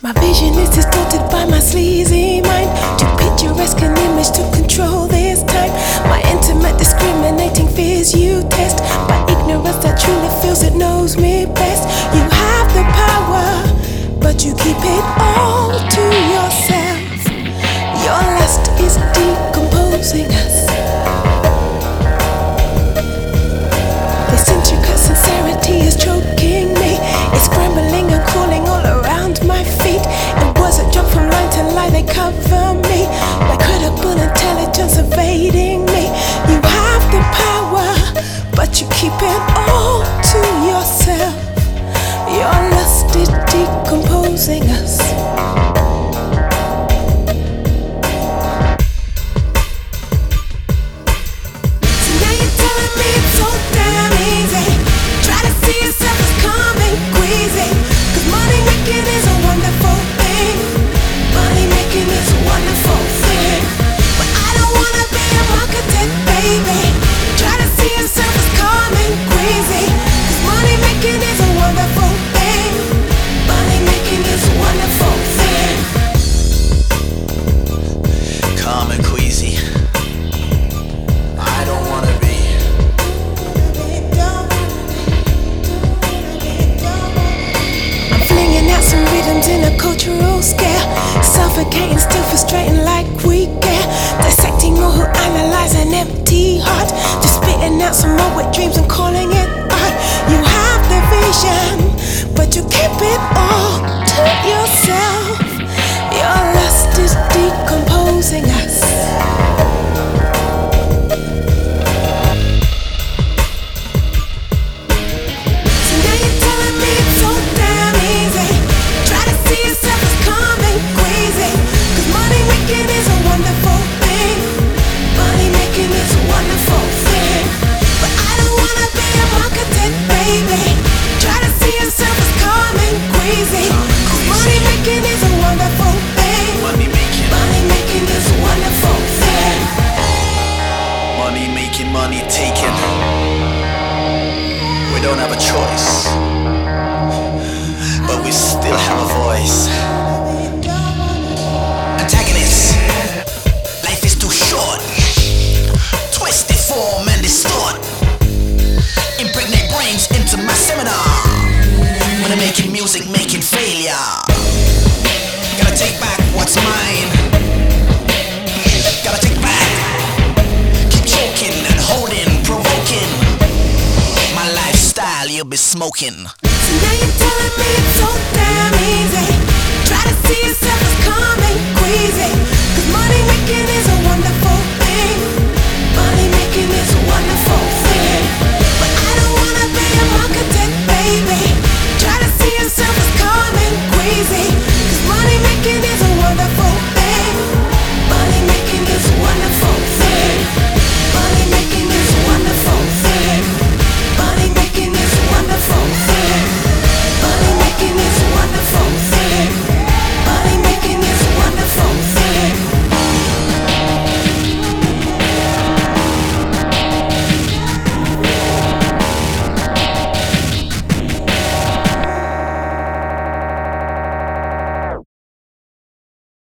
My vision is distorted by my sleazy mind. Too picturesque an image to control this time. My intimate discriminating fears you test. By ignorance that truly feels it knows me best. You have the power, but you keep it all to yourself. Your lust is decomposing us. This intricate sincerity is choking me. It's scrambling and crawling all around my feet. And words that jump from line to line, they cover me. My credible intelligence evading me. You have the power, but you keep it all to yourself. Your lust is decomposing us. In a cultural scale, suffocating, still frustrating like we care. Dissecting all who analyze an empty heart. Just spitting out some more wet dreams and calling it art. You have the vision, but you keep it all to yourself. Your lust is decomposing us. Money taken. We don't have a choice, but we still have a voice. Antagonists, life is too short. Twist, deform and distort. Impregnate brains into my seminar. When I'm making music, making failure. Gotta take back what's mine. Gotta take back. Holding, provoking my lifestyle, you'll be smoking. So now you're telling me it's so damn